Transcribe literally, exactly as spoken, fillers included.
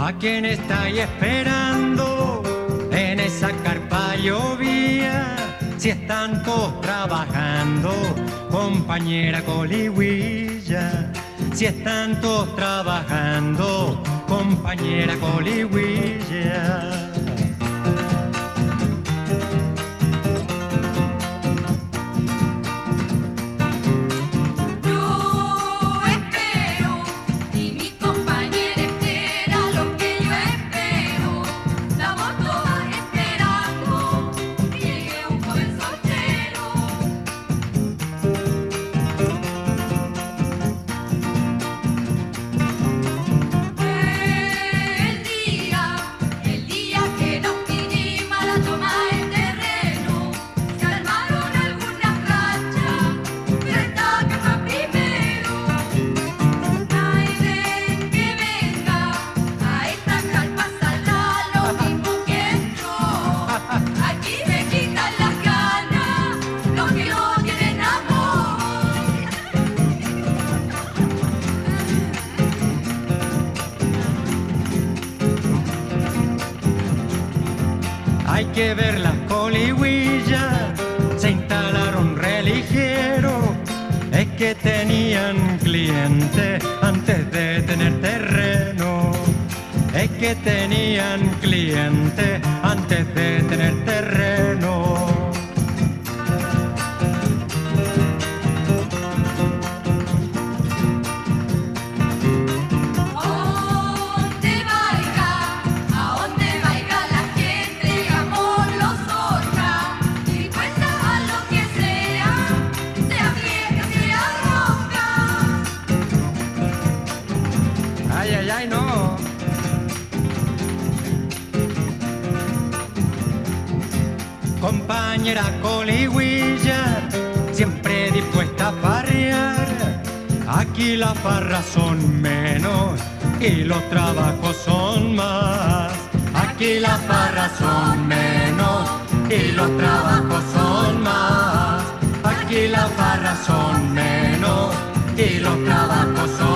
¿A quién estáis esperando en esa carpa llovía? Si están todos trabajando, compañera coligüilla. Si están todos trabajando, compañera coligüilla. Hay que ver las coligüillas, se instalaron religieros, es que tenían clientes antes de tener terreno, es que tenían clientes antes de tener terreno. Ay, ay, ay, no. Compañera coligüilla, siempre dispuesta a farrear. Aquí las farras son menos y los trabajos son más. Aquí las farras son menos y los trabajos son más. Aquí las farras son menos y los trabajos son más.